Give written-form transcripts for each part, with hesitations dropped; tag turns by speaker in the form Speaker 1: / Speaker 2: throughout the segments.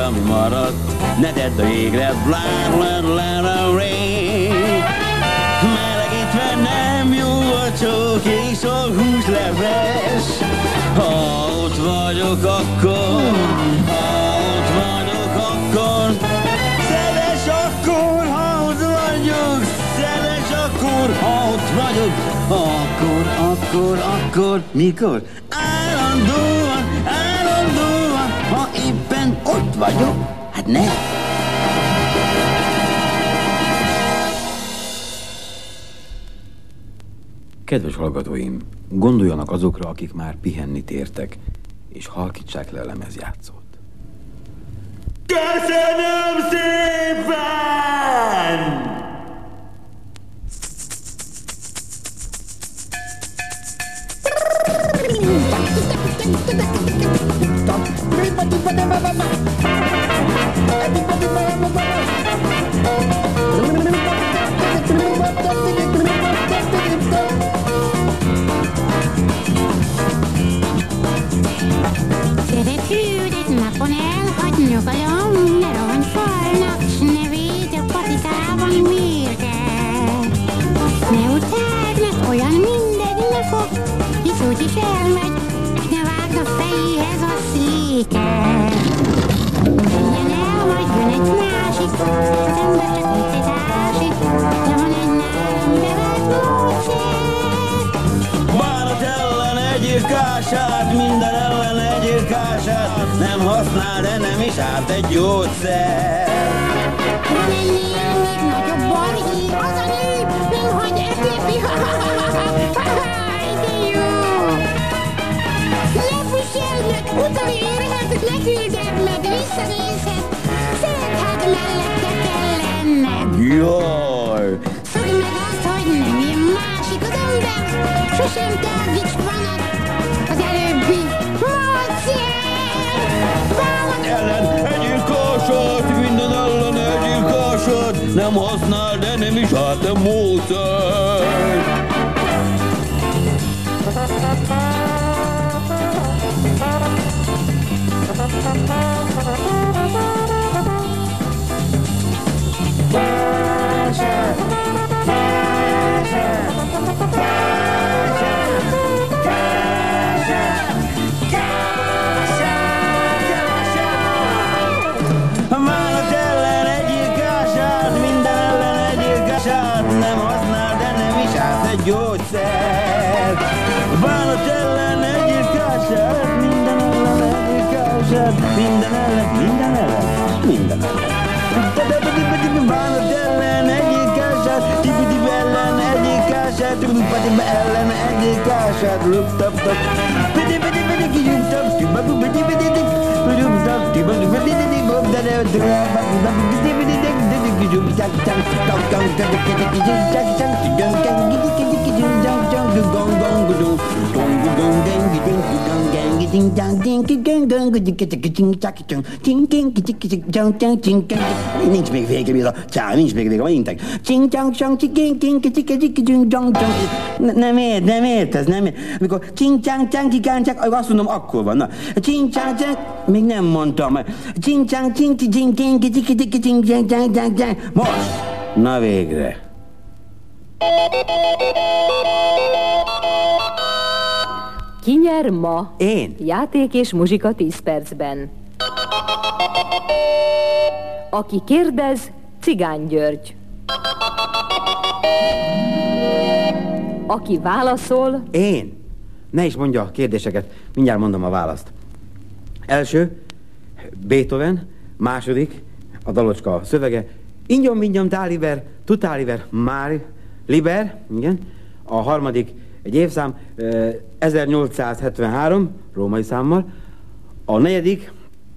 Speaker 1: ami maradt, ne tedd a jégre, melegítve nem jó a csók és a húsleves. Ha ott vagyok akkor, szeles akkor, ha ott vagyok, szeles akkor, ha ott vagyok, akkor, mikor? Állandóan, ha éppen ott vagyok, hát ne. Kedves hallgatóim, gondoljanak azokra, akik már pihenni tértek, és halkítsák le a lemezjátszót. Köszönöm szépen!
Speaker 2: Szeretődet napon elhagy nyugalom, ne rohanfalnak, s ne védj a patikában mérget. Ne utáld, mert olyan mindegy ne fog, hisz úgyis elmegy, ne vágd a fejéhez a széket. Menjen el, majd jön egy másik, az ember csak itt egy ásik, de van egy nálam bevált módszer.
Speaker 1: Bánat ellen egyéb kását, minden ellen egyéb kását, nem használ, de nem is árt egy gyógyszer.
Speaker 2: Van ennél még nagyobb barhí, az a nő, nem hagy eltépi, de jó. Lefussélnek, utolérhet, leküldemmed, visszanézhet, szerethet, mellette kell lenned.
Speaker 1: Jaj!
Speaker 2: Szokd meg azt, hogy nem ilyen másik az ember, sosem tágíts vanat az előbbi módszer.
Speaker 1: Ellen egyéb kását, minden ellen egyéb kását, nem használ, de nem is árt a módszer. Vállalat ellen egyéb kását, minden ellen egyéb kását, nem használ, de nem is árt egy gyógyszer. Vállalat ellen egyéb kását, minden ellen egyéb kását, minden ellen. Vállalat ellen egyéb kását, tibidib ellen egyéb kását, tibidib ellen egyéb kását, lup-tap-tap, nincs még vége, Béla. Nincs még vége, intek. Nem értesz, nem értesz. Amikor azt mondom, akkor van. Na, még nem mondtam. Most! Na végre!
Speaker 3: Ki nyer ma?
Speaker 1: Én.
Speaker 3: Játék és muzsika 10 percben. Aki kérdez, Cigány György. Aki válaszol...
Speaker 1: Én? Ne is mondja a kérdéseket, mindjárt mondom a választ. Első, Beethoven. Második, a dalocska szövege. Ingyom, mingyom, táliber, tutáliber, mári, liber, igen. A harmadik, egy évszám, 1873, római számmal. A negyedik,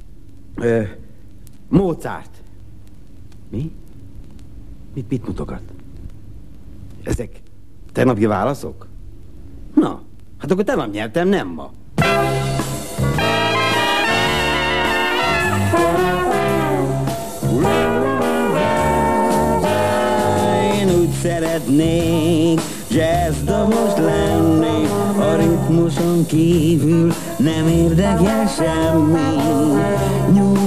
Speaker 1: Mozart. Mi? Mit mutogat? Ezek tegnapi válaszok? Na, hát akkor tegnap nyertem, nem ma. Én úgy szeretnék jazzdobos lenni, a ritmuson kívül nem érdekel semmi.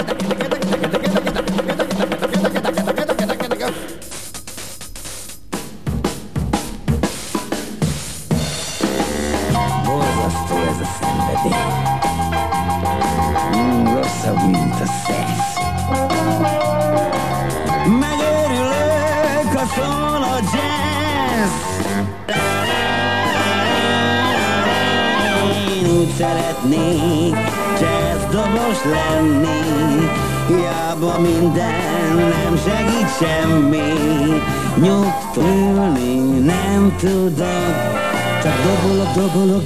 Speaker 1: Borzasztó ez a szenvedély. Rosszabb, mint a szesz. Megőrülök, ha szól a jazz. Én úgy szeretnék jazzdobos lenni. Hiába minden nem segít semmi. Nyugtulni nem tudok. Csak dobolok.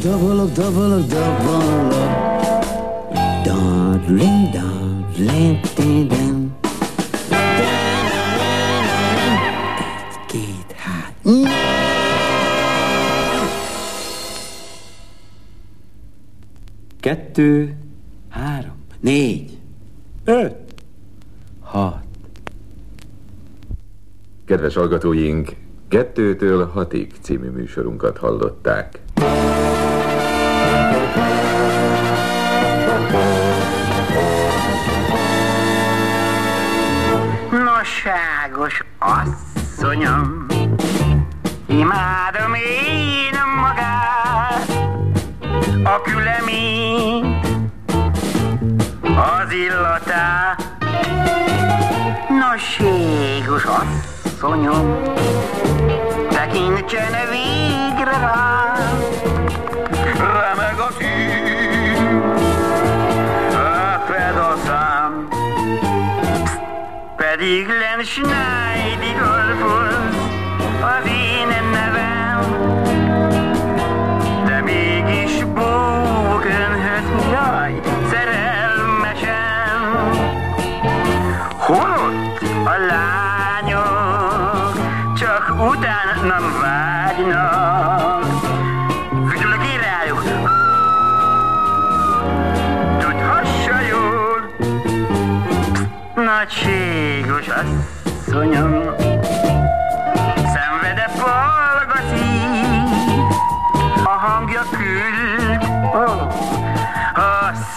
Speaker 1: Darling, tidem. Egy-két, hát. 2, 3, 4, 5, 6.
Speaker 4: Kedves hallgatóink, 2-től 6-ig című műsorunkat hallották.
Speaker 5: Nosságos asszonyom, imádom én magát, a küleményt, az illatát. Nosságos asszonyom, tekintsen végre rám, remeg a szív, eped a szám, pedig len Schneidig Alfons az én nevem, de mégis bók önhöz, jaj, szerelmesem. Hol ott a lányok, csak utánam vágynak, fütyülök én rájuk, tudhassa jól, nagyságos asszonyom.